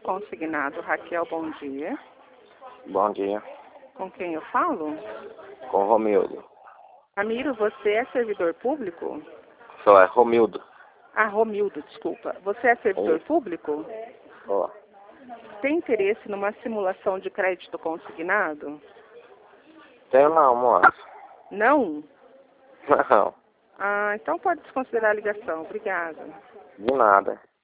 consignado. Raquel, bom dia. Bom dia. Com quem eu falo? Com Romildo. Ramiro, você é servidor público? Sou é Romildo. Ah, Romildo, desculpa. Você é servidor público? Ó. Tem interesse numa simulação de crédito consignado? Tenho não, moço. Não? Não. Ah, então pode desconsiderar a ligação. Obrigada. De nada.